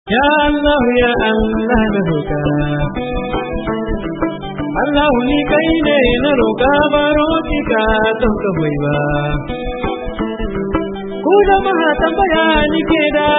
Ya Allah ya Allah na roƙa Allah ni kai ne na roƙa baro ki ka don ka bai ba ku jama'a tambaya ni ke da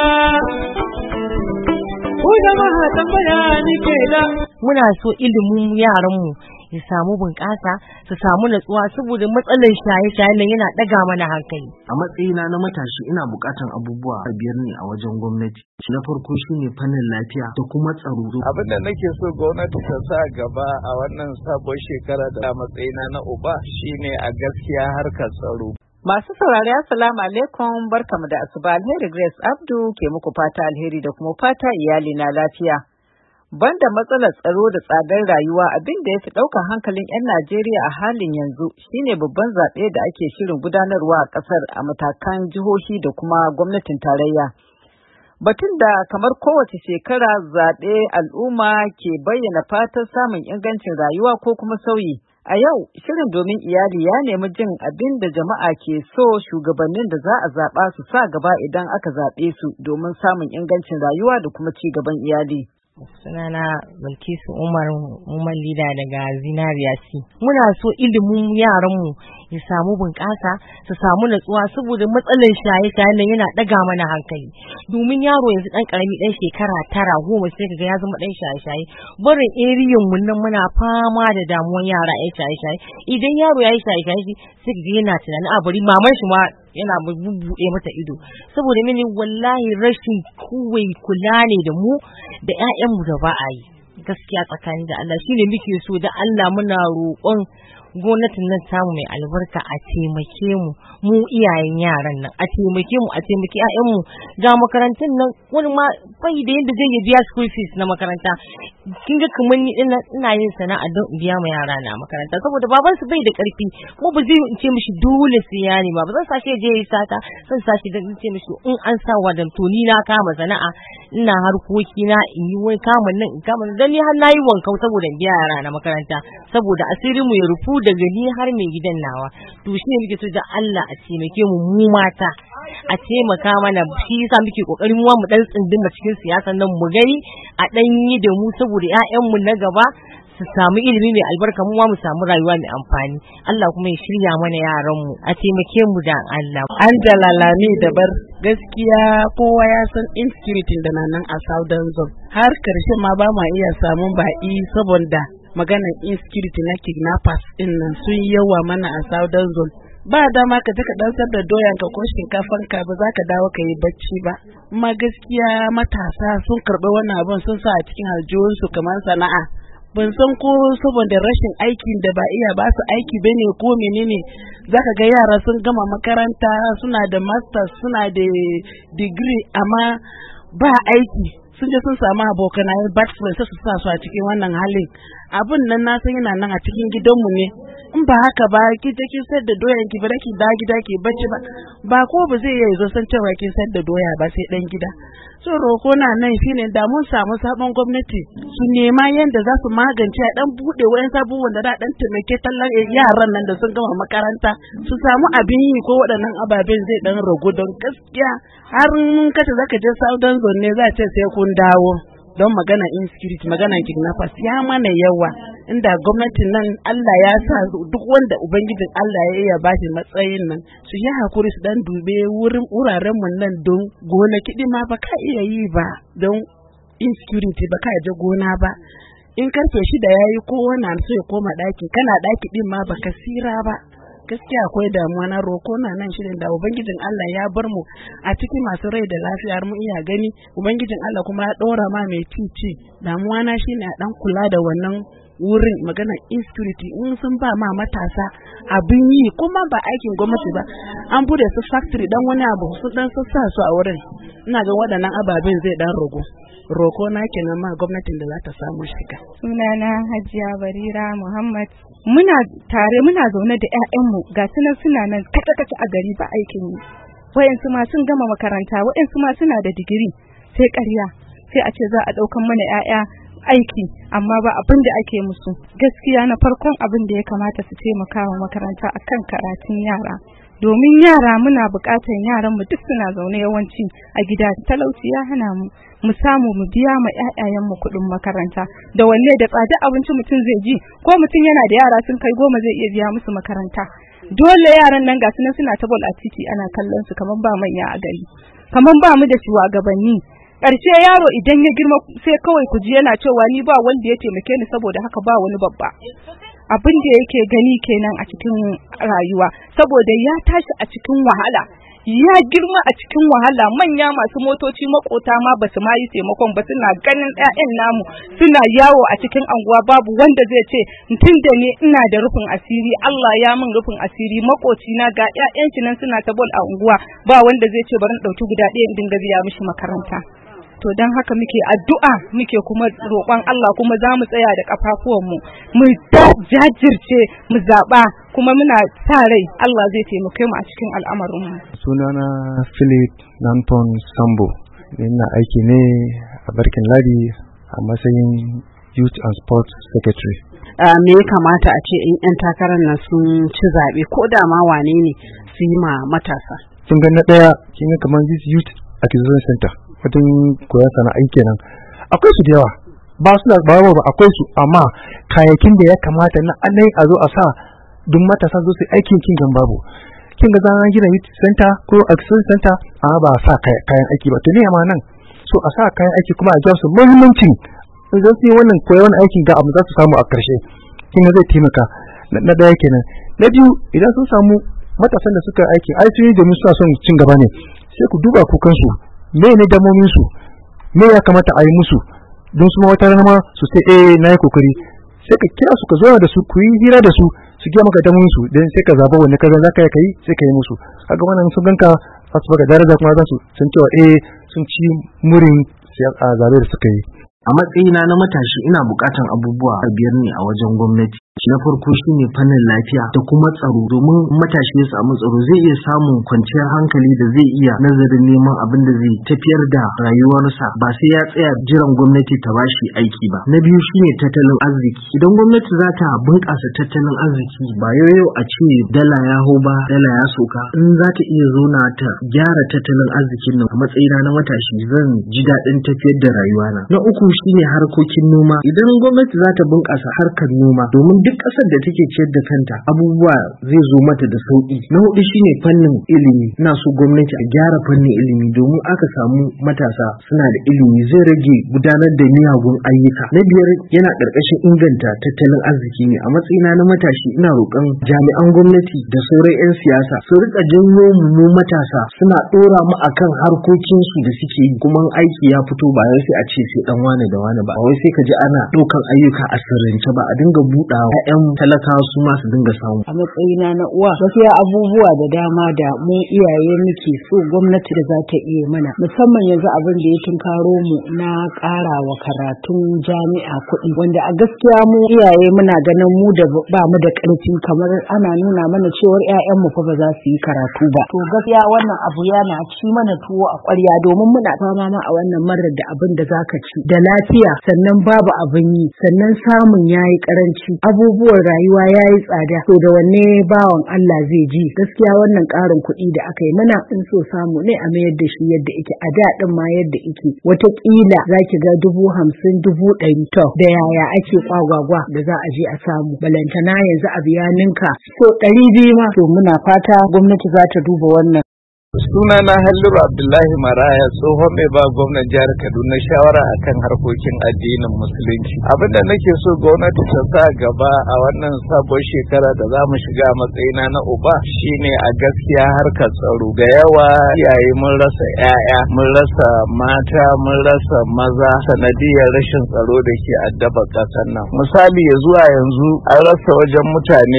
muna so ilimin yaranmu ya samu bunƙasa su samu natsuwa saboda matsalar shaye-shaye nan yana ɗaga mana hankali. A matsayina na matashi ina buƙatan abubuwa biyar ne a wajen gwamnati. Na farko shine fannin lafiya da kuma tsaro. Abin da nake so gwamnati ta sa gaba a wannan sabon shekara da matsayina na uba shine a gaskiya harkar tsaro. Masu saurari assalamu alaikum barkamu da asuba. Alheri Grace Abdu ke muku fata alheri da kuma fata iyali na lafiya. Banda matsalar tsaro da tsadar rayuwa, abin da ya fi ɗaukar hankalin 'yan Najeriya a halin yanzu shine babban zaɓe da ake shirin gudanarwa a ƙasar a matakan jihohi da kuma gwamnatin tarayya. Batun da kamar kowace shekara zaɓe al'umma ke bayyana fatan samun ingancin rayuwa ko kuma sauyi. A yau, shirin domin iyali ya nemi jin abin da jama'a ke so shugabannin da za a zaɓa su sa gaba idan aka zaɓe su domin samun ingancin rayuwa da kuma ci gaban iyali. Sunana Bilkisu Umar Lida daga Zinariya C. Muna so ilimin yaranmu ya samu bunƙasa su samu natsuwa saboda matsalar shaye-shaye nan yana ɗaga mana hankali. Domin yaro yanzu ɗan ƙarami ɗan shekara 9, 10 sai kaga ya zama ɗan shaye-shaye. Barin eriyan mun nan muna fama da damuwar yara ɗan shaye-shaye. Idan yaro ya yi shaye-shaye sai kaga yana tunanin a bari maman shi ma yana buɗe mata ido saboda mini wallahi rashin kula ne da mu da ƴaƴanmu da ba a yi gaskiya tsakanin da Allah shine muke so da Allah muna roƙon gwamnatin nan tamu mai albarka a taimake mu iyayen yaran nan a taimake mu a taimake ƴaƴanmu ga makarantun nan wani ma bai da yadda zai biya school fees na makaranta kin ga kamar ni ina yin sana'a don biya ma yara na makaranta saboda baban su bai da karfi kuma ba zai ce mishi dole sai ya ne ba zan sashi je yi sata zan sashi dan ce mishi in an sa wadan to ni na kama sana'a ina harkoki na in yi wai kama nan in kama dan ni har nayi wankau saboda in biya yara na makaranta saboda asirin mu ya rufu daga ni har mai gidan nawa to shine muke so da Allah a taimake mu mata a taimaka mana shi yasa muke kokarin mu dan tsindin cikin siyasa nan mu gani a dan yi da mu saboda ƴaƴanmu na gaba su samu ilimi mai albarka mu mu samu rayuwa mai amfani Allah kuma ya shirya mana yaran mu a taimake mu da Allah. An jalalami dabar gaskiya kowa ya san insecurity da nan a Southern Zone har karshe ma ba ma iya samun ba'i saboda maganar insecurity na kidnappers din nan sun yawa mana a Southern Zone. Ba dama ka je ka dansar da doyan ka ko shinkafan ka ba za ka dawo ka yi bacci ba. Amma gaskiya matasa sun karɓi wannan abun sun sa a cikin aljihunsu kamar sana'a. Ban san ko saboda rashin aikin da ba iya ba su aiki bane ko menene zaka ga yara sun gama makaranta suna da masters suna da degree amma ba aiki sun je sun samu abokanai backslide sai su sa su a cikin wannan halin abun nan na san yana nan a cikin gidanmu ne in ba haka ba ki je kin sayar da doyan ki ba ki da gida ki bacci ba ko ba zai yi zo san cewa kin sayar da doya ba sai dan gida so roko na nan shine da mun samu sabon gwamnati su nema yanda za su magance a dan bude wayan sabuwan da dan taimake tallan yaran nan da sun gama makaranta su samu abin yi ko waɗannan ababen zai dan ragu don gaskiya har kace zaka je Southern Zone ne za ce sai kun dawo don magana insecurity magana kidnappers ya mana yawa inda gwamnatin nan Allah ya sa duk wanda ubangijin Allah ya iya bashi matsayin nan su yi hakuri su dan dube wuraren mun nan don gona kidi ma ba ka iya yi ba don insecurity ba ka je gona ba in karfe 6 yayi ko wannan so ya koma daki kana daki din ma baka sira ba gaskiya akwai damuwa na roko na nan shirin da ubangijin Allah ya bar mu a cikin masu rai da lafiya mu iya gani ubangijin Allah kuma ya dora ma mai cici damuwa na shine a dan kula da wannan wurin magana insecurity in sun ba ma matasa abin yi kuma ba aikin gwamnati ba an bude su factory dan wani abu su dan sassa su a wurin ina ga waɗannan ababen zai dan rago roko na kenan ma gwamnatin da za ta samu shiga. Sunana Hajiya Barira Muhammad. Muna zaune da ƴaƴanmu ga suna nan kaka a gari ba aikin yi. Wayansu ma sun gama makaranta, wayansu ma suna da digiri, sai ƙarya, sai a ce za a ɗaukan mana ƴaƴa aiki amma ba abin da ake musu. Gaskiya na farkon abin da ya kamata su taimaka wa makaranta akan karatun yara. domin yara muna buƙatar yaran mu duk suna zaune yawanci a gida, talauci ya hana mu samu mu biya ma ƴaƴayen mu kuɗin makaranta, da wanne da tsada abinci mutum zai ji, ko mutum yana da yara sun kai 10 zai iya biya musu makaranta. Dole yaran nan ga su nan suna ta bol a titi ana kallon su kaman ba manya a gari, kaman ba mu da shugabanni. Ƙarshe yaro idan ya girma sai kawai ku ji yana cewa ni ba wanda ya taimake ni, saboda haka ba wani babba. Abin da yake gani kenan a cikin rayuwa, saboda ya tashi a cikin wahala, ya girma a cikin wahala. Manya masu motoci makota ma basu ma yi taimakon ba, suna ganin ƴaƴan namu suna yawo a cikin anguwa, babu wanda zai ce tunda ne ina da rufin asiri, Allah ya min rufin asiri, makoci na ga ƴaƴan shi nan suna ta bol a unguwa, ba wanda zai ce bari in dauki guda ɗaya in dinga biya mishi makaranta. To don haka muke addu'a, muke kuma roƙon Allah, kuma za mu tsaya da ƙafafuwanmu mu jajirce mu zaɓa, kuma muna sa rai Allah zai taimake mu a cikin al'amarinmu. Sunana Philip Nanton Sambo, ina aiki ne a Barkin Ladi a matsayin Youth and Sports Secretary. Me ya kamata a ce in 'yan takarar nan sun ci zaɓe, ko da ma wane ne su yi ma matasa? Kin ga na ɗaya, kin ga kamar Youth Acquisition Center, wajen koyon sana'ai kenan. Akwai su da yawa, ba akwai su, amma kayakin da ya kamata na annai a zo a sa duk matasa zo su aikin kin gan babu. Kin ga zan gina youth center ko acquisition center, amma ba sa kayan aiki ba. To ne amma nan so a sa kayan aiki, kuma a ja su muhimmancin idan su yi wannan koyon aikin ga abu za su samu a ƙarshe. Kin ga zai taimaka. Na ɗaya kenan. Na biyu, idan sun samu matasan da suka aiki ai su yi domin suna son cin gaba ne, sai ku duba kukansu, me ne damomin su, me ya kamata a yi musu, don su ma wata rana ma su sai na yi kokari, sai ka kira su, ka zo da su, ku yi hira da su gaya maka damomin su, dan sai ka zaba wanne kaza za ka yi sai ka yi musu. Kaga wannan sun ganka za su baka daraja, kuma za su san cewa sun ci murin zabe da suka yi. A matsayina na matashi ina bukatan abubuwa 5 ne a wajen gwamnati. Na farko shine fannin lafiya da kuma tsaro, domin matashi ya samu tsaro zai iya samun kwanciyar hankali da zai iya nazarin neman abin da zai tafiyar da rayuwarsa ba sai ya tsaya jiran gwamnati ta bashi aiki ba. Na biyu shine tattalin arziki. Idan gwamnati za ta bunƙasa tattalin arziki, ba yau a ce dala ya hau ba, dala ya soka, in za ta iya zona ta gyara tattalin arzikin nan, a matsayina na matashi zan ji daɗin tafiyar da rayuwana. Na uku shine harkokin noma. Idan gwamnati za ta bunƙasa harkar noma, domin duk ƙasar da take ciyar da kanta abubuwa zai zo mata da sauƙi. Na hudu shine fannin ilimi. Ina so gwamnati a gyara fannin ilimi, domin aka samu matasa suna da ilimi zai rage gudanar da miyagun ayyuka. Na biyar yana ƙarƙashin inganta tattalin arziki ne. A matsayina na matashi ina roƙon jami'an gwamnati da sauran 'yan siyasa su rika janyo mu matasa, suna ɗora mu akan harkokinsu da suke yi, kuma aiki ya fito ba sai a ce sai dan wane da wane ba, wai sai ka ji ana ɗaukan ayyuka a sirrance ba, a dinga buɗawa 'yan talakawa su ma su dinga samu. A matsayina na uwa, gaskiya abubuwa da dama da mu iyaye muke so gwamnati da za ta iya mana, musamman yanzu abin da ya tunkaro mu na ƙara wa karatun jami'a kuɗi, wanda a gaskiya mu iyaye muna ganin mu da ba mu da ƙarfi, kamar ana nuna mana cewar 'ya'yanmu fa ba za su yi karatu ba. To gaskiya wannan abu yana ci mana tuwo a ƙwarya, domin muna fama ma a wannan marar da abin da zaka ci da lafiya, sannan babu abin yi, sannan samun yayi karanci, abubuwan rayuwa yayi tsada. To da wanne bawan Allah zai ji? Gaskiya wannan ƙarin kuɗi da aka yi mana, in so samu ne a mayar da shi yadda yake a da din ma yadda yake, wataƙila zaki ga 50,000 100,000. To da yaya ake kwagwagwa da za a je a samu, balantana yanzu abu ya ninka so 200 ma. To muna fata gwamnati za ta duba wannan. Sunana Halliru Abdullahi Maraya, tsohon mai ba gwamnan jihar Kaduna shawara akan harkokin addinin musulunci. Abinda nake so gwamnati ta sa gaba a wannan sabon shekara da za mu shiga a matsayina na uba shine a gaskiya harkar tsaro. Da yawa iyaye mun rasa 'ya'ya, mun rasa mata, mun rasa maza sanadiyar rashin tsaro da ke addaba ƙasar nan. Misali ya zuwa yanzu an rasa wajen mutane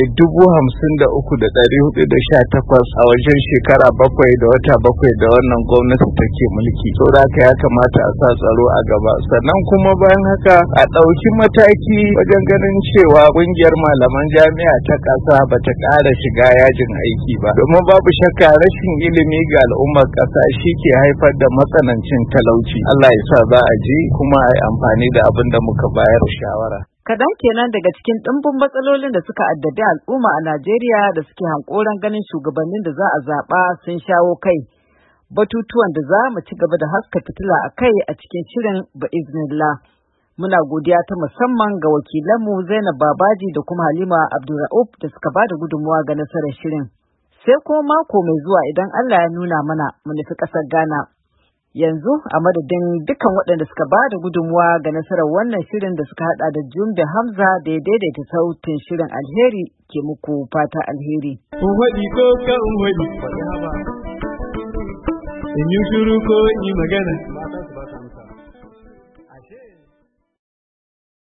53,418 a wajen shekara 7 da wata 7 da wannan gwamnati take mulki. Saboda haka ya kamata a sa tsaro a gaba, sannan kuma bayan haka a ɗauki mataki wajen ganin cewa ƙungiyar malaman jami'a ta ƙasa ba ta ƙara shiga yajin aiki ba, domin babu shakka rashin ilimi ga al'ummar ƙasa shi ke haifar da matsanancin talauci. Allah ya sa za a ji kuma a yi amfani da abin da muka bayar shawara. Kaɗan kenan daga cikin ɗimbin matsalolin da suka addabi al'umma a Najeriya da suke hankoran ganin shugabannin da za a zaɓa sun shawo kai. Batutuwan da za mu ci gaba da haska fitila a kai a cikin shirin Bi'iznillah. Muna godiya ta musamman ga wakilanmu Zainab Babaji da kuma Halima Abdulra'uf da suka ba da gudunmawa ga nasarar shirin. Sai kuma mako mai zuwa idan Allah ya nuna mana mu nufi ƙasar Ghana. Yanzu a madadin dukkan waɗanda suka ba da gudunmuwa ga nasarar wannan shirin da suka hada da Jumbe Hamza da ya daidaita sautin shirin alheri ke muku fata alheri. Uwadi ko ka uwadi. In yi shuru ko yi magana.